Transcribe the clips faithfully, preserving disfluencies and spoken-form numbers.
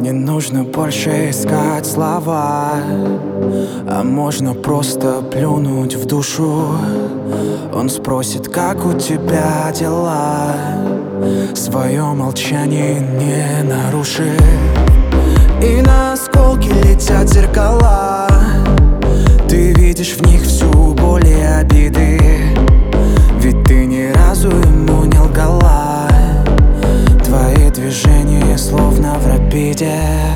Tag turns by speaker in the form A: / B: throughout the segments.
A: Не нужно больше искать слова, а можно просто плюнуть в душу. Он спросит, как у тебя дела, свое молчание не нарушив. И на осколки летят зеркала, ты видишь в них всю боль и обиды. Ведь ты ни разу ему не лгала, твои движения словно в рапиде.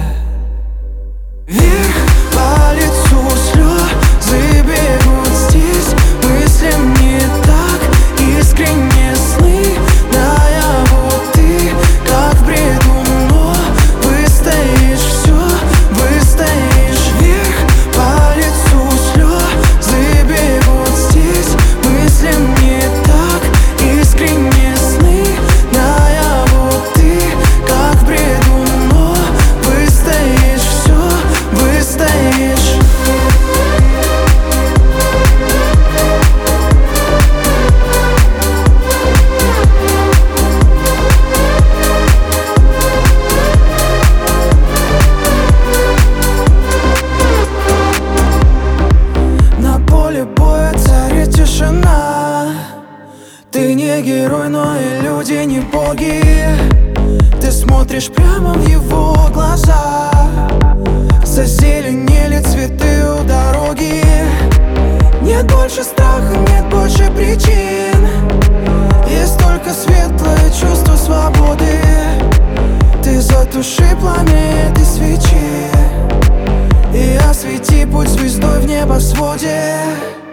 A: Вверх по лицу слезы бегут здесь, мысли не так искренне, сны наяву ты, как в бреду, но выстоишь, все выстоишь. Вверх по лицу слезы бегут здесь, мысли не так искренне, сны наяву ты, как в бреду, но выстоишь, все выстоишь. На поле боя царит тишина. Ты не герой, но и люди не боги. Ты смотришь прямо в его глаза, зазеленели цветы у дороги. Нет больше страха, нет больше причин, есть только светлое чувство свободы. Ты затуши пламя этой свечи и освети путь звездой в небосводе.